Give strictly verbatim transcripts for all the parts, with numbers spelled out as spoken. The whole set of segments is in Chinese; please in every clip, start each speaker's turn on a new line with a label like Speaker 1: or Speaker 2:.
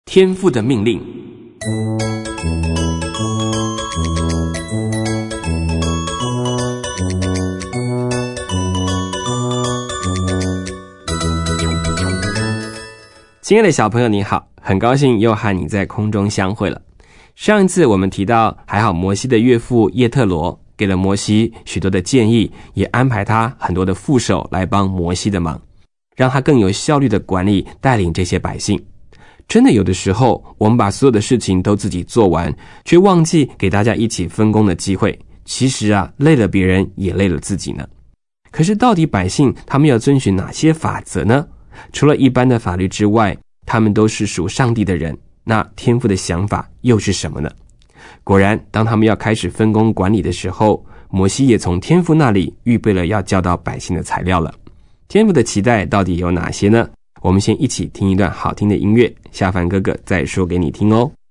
Speaker 1: 天父的命令。亲爱的小朋友你好，很高兴又和你在空中相会了。上一次我们提到，还好摩西的岳父叶特罗给了摩西许多的建议，也安排他很多的副手来帮摩西的忙，让他更有效率的管理带领这些百姓。真的有的时候我们把所有的事情都自己做完，却忘记给大家一起分工的机会，其实啊，累了别人也累了自己呢。可是到底百姓他们要遵循哪些法则呢？除了一般的法律之外，他们都是属上帝的人，那天父的想法又是什么呢？果然，当他们要开始分工管理的时候，摩西也从天父那里预备了要教导百姓的材料了。天父的期待到底有哪些呢？我们先一起听一段好听的音乐，下凡哥哥再说给你听哦。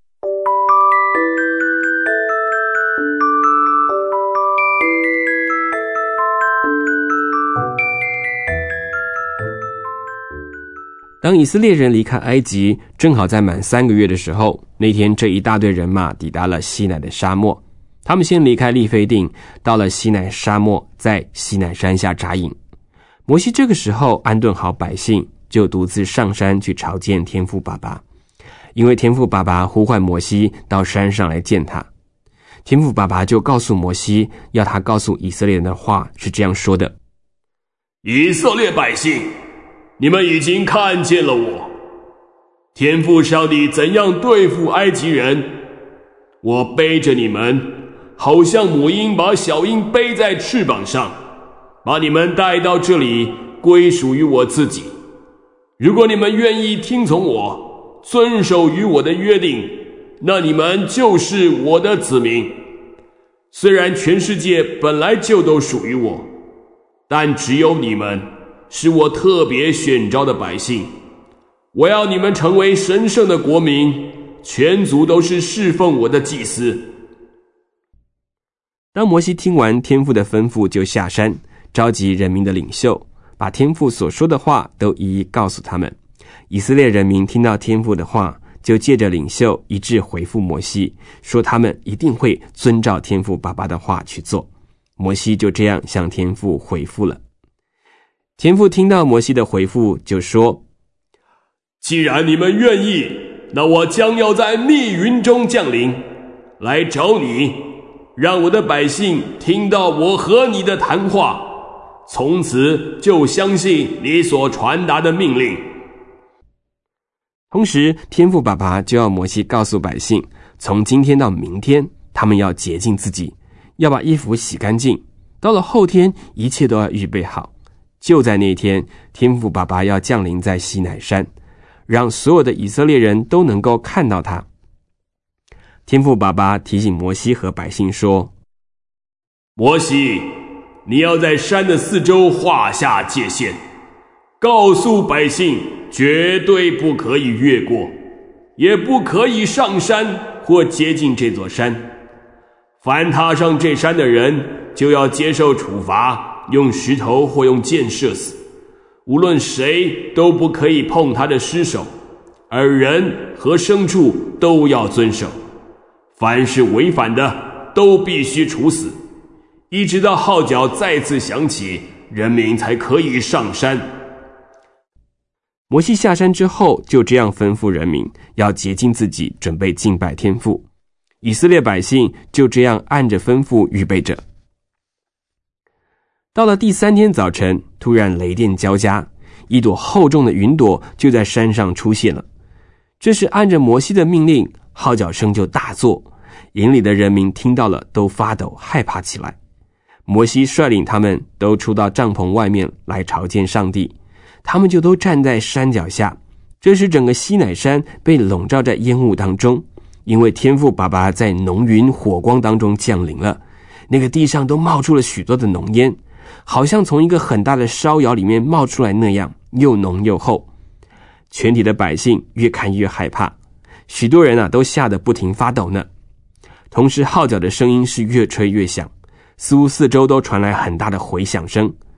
Speaker 1: 当以色列人离开埃及，正好在满三个月的时候，那天这一大队人马抵达了西乃的沙漠。他们先离开利非定，到了西乃沙漠，在西乃山下扎营。摩西这个时候安顿好百姓，就独自上山去朝见天父爸爸。因为天父爸爸呼唤摩西到山上来见他，天父爸爸就告诉摩西，要他告诉以色列人的话是这样说的：
Speaker 2: 以色列百姓，你们已经看见了我，天父上帝怎样对付埃及人。我背着你们，好像母鹰把小鹰背在翅膀上，把你们带到这里，归属于我自己。如果你们愿意听从我，遵守与我的约定，那你们就是我的子民。虽然全世界本来就都属于我，但只有你们是我特别选召的百姓。我要你们成为神圣的国民，全族都是侍奉我的祭司。
Speaker 1: 当摩西听完天父的吩咐，就下山召集人民的领袖，把天父所说的话都一一告诉他们。以色列人民听到天父的话，就借着领袖一致回复摩西，说他们一定会遵照天父爸爸的话去做。摩西就这样向天父回复了。天父听到摩西的回复，就说：
Speaker 2: 既然你们愿意，那我将要在密云中降临，来找你，让我的百姓听到我和你的谈话，从此就相信你所传达的命令。
Speaker 1: 同时，天父爸爸就要摩西告诉百姓，从今天到明天，他们要洁净自己，要把衣服洗干净，到了后天，一切都要预备好。就在那天，天父爸爸要降临在西乃山，让所有的以色列人都能够看到他。天父爸爸提醒摩西和百姓说：
Speaker 2: 摩西，你要在山的四周画下界限，告诉百姓绝对不可以越过，也不可以上山或接近这座山。凡踏上这山的人，就要接受处罚，用石头或用箭射死。无论谁都不可以碰他的尸首，而人和牲畜都要遵守。凡是违反的，都必须处死，一直到号角再次响起，人民才可以上山。
Speaker 1: 摩西下山之后，就这样吩咐人民要洁净自己，准备敬拜天父。以色列百姓就这样按着吩咐预备着。到了第三天早晨，突然雷电交加，一朵厚重的云朵就在山上出现了。这是按着摩西的命令，号角声就大作，营里的人民听到了都发抖害怕起来。摩西率领他们都出到帐篷外面来朝见上帝，他们就都站在山脚下。这时整个西乃山被笼罩在烟雾当中，因为天父爸爸在浓云火光当中降临了，那个地上都冒出了许多的浓烟，好像从一个很大的烧窑里面冒出来那样，又浓又厚。全体的百姓越看越害怕，许多人啊都吓得不停发抖呢。同时号角的声音是越吹越响，似乎四周都传来很大的回响声。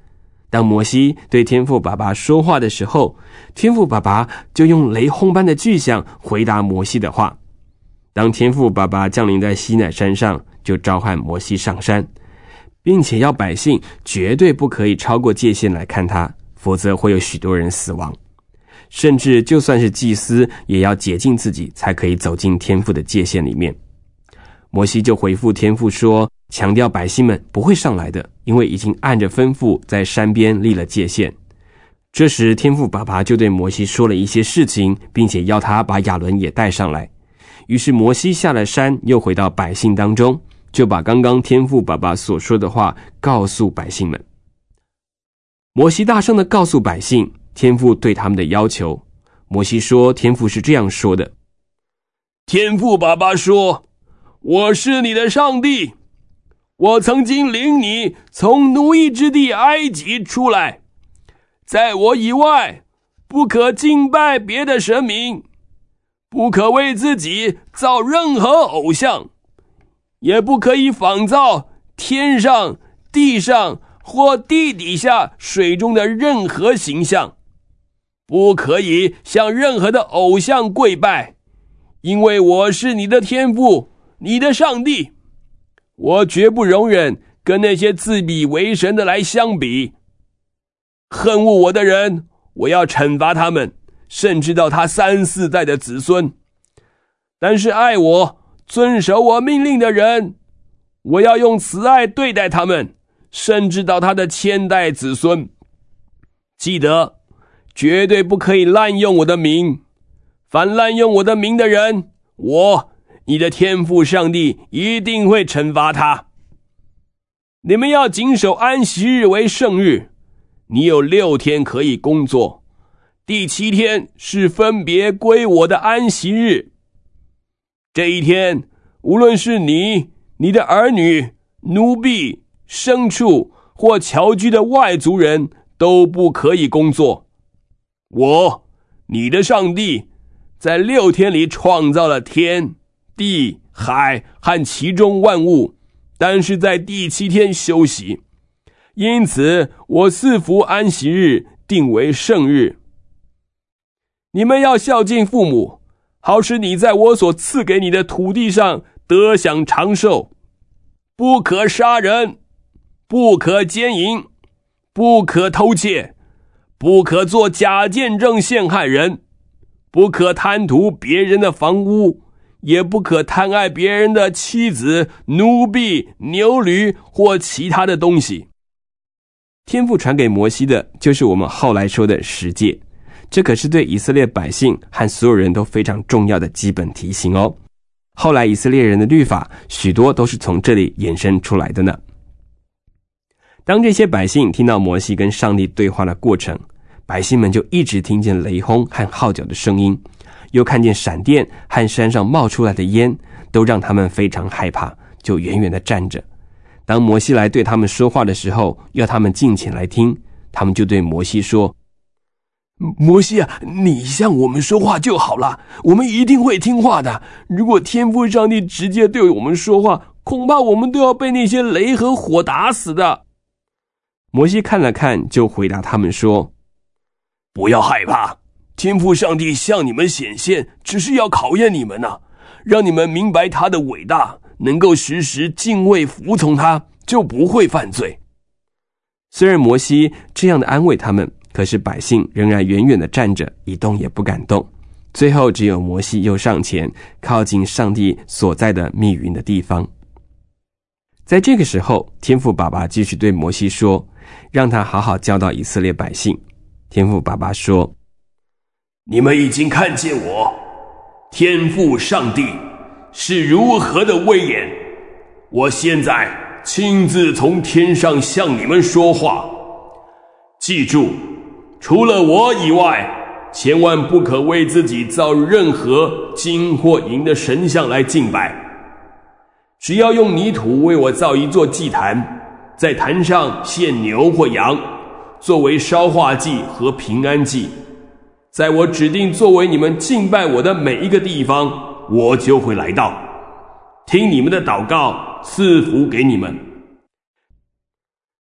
Speaker 1: 当摩西对天父爸爸说话的时候，天父爸爸就用雷轰般的巨响回答摩西的话。当天父爸爸降临在西乃山上，就召唤摩西上山，并且要百姓绝对不可以超过界限来看他，否则会有许多人死亡。甚至就算是祭司，也要洁净自己，才可以走进天父的界限里面。摩西就回复天父说，强调百姓们不会上来的，因为已经按着吩咐在山边立了界限。这时天父爸爸就对摩西说了一些事情，并且要他把亚伦也带上来。于是摩西下了山，又回到百姓当中，就把刚刚天父爸爸所说的话告诉百姓们。摩西大声地告诉百姓天父对他们的要求。摩西说，天父是这样说的：
Speaker 2: 天父爸爸说，我是你的上帝，我曾经领你从奴役之地埃及出来，在我以外不可敬拜别的神明，不可为自己造任何偶像，也不可以仿造天上、地上或地底下水中的任何形象，不可以向任何的偶像跪拜，因为我是你的天父，你的上帝。我绝不容忍跟那些自比为神的来相比。恨恶我的人，我要惩罚他们，甚至到他三四代的子孙。但是爱我、遵守我命令的人，我要用慈爱对待他们，甚至到他的千代子孙。记得，绝对不可以滥用我的名。凡滥用我的名的人，我你的天父上帝一定会惩罚他。你们要谨守安息日为圣日，你有六天可以工作，第七天是分别归我的安息日。这一天，无论是你、你的儿女、奴婢、牲畜或侨居的外族人，都不可以工作。我，你的上帝，在六天里创造了天、地、海和其中万物，但是在第七天休息。因此，我赐福安息日，定为圣日。你们要孝敬父母，好使你在我所赐给你的土地上得享长寿。不可杀人，不可奸淫，不可偷窃，不可做假见证陷害人，不可贪图别人的房屋，也不可贪爱别人的妻子、奴婢、牛驴或其他的东西。
Speaker 1: 天父传给摩西的就是我们后来说的十诫，这可是对以色列百姓和所有人都非常重要的基本提醒哦。后来以色列人的律法许多都是从这里衍生出来的呢。当这些百姓听到摩西跟上帝对话的过程，百姓们就一直听见雷轰和号角的声音，又看见闪电和山上冒出来的烟，都让他们非常害怕，就远远地站着。当摩西来对他们说话的时候，要他们敬虔来听，他们就对摩西说：
Speaker 2: 摩西啊，你向我们说话就好了，我们一定会听话的。如果天父上帝直接对我们说话，恐怕我们都要被那些雷和火打死的。
Speaker 1: 摩西看了看，就回答他们说：
Speaker 2: 不要害怕，天父上帝向你们显现，只是要考验你们啊，让你们明白他的伟大，能够时时敬畏服从他，就不会犯罪。
Speaker 1: 虽然摩西这样的安慰他们，可是百姓仍然远远地站着，一动也不敢动。最后只有摩西又上前，靠近上帝所在的密云的地方。在这个时候，天父爸爸继续对摩西说，让他好好教导以色列百姓。天父爸爸说：
Speaker 2: 你们已经看见我，天父上帝是如何的威严。我现在亲自从天上向你们说话。记住，除了我以外，千万不可为自己造任何金或银的神像来敬拜。只要用泥土为我造一座祭坛，在坛上献牛或羊，作为烧化祭和平安祭。在我指定作为你们敬拜我的每一个地方，我就会来到，听你们的祷告，赐福给你们。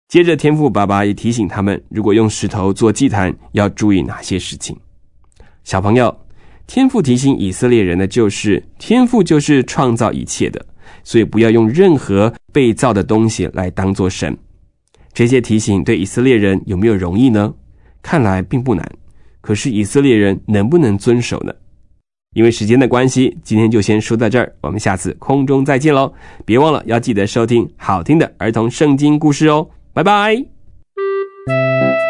Speaker 1: 接着天父爸爸也提醒他们，如果用石头做祭坛，要注意哪些事情。小朋友，天父提醒以色列人的就是天父就是创造一切的，所以不要用任何被造的东西来当作神。这些提醒对以色列人有没有容易呢？看来并不难，可是以色列人能不能遵守呢？因为时间的关系，今天就先说到这儿，我们下次空中再见咯。别忘了要记得收听好听的儿童圣经故事哦，拜拜。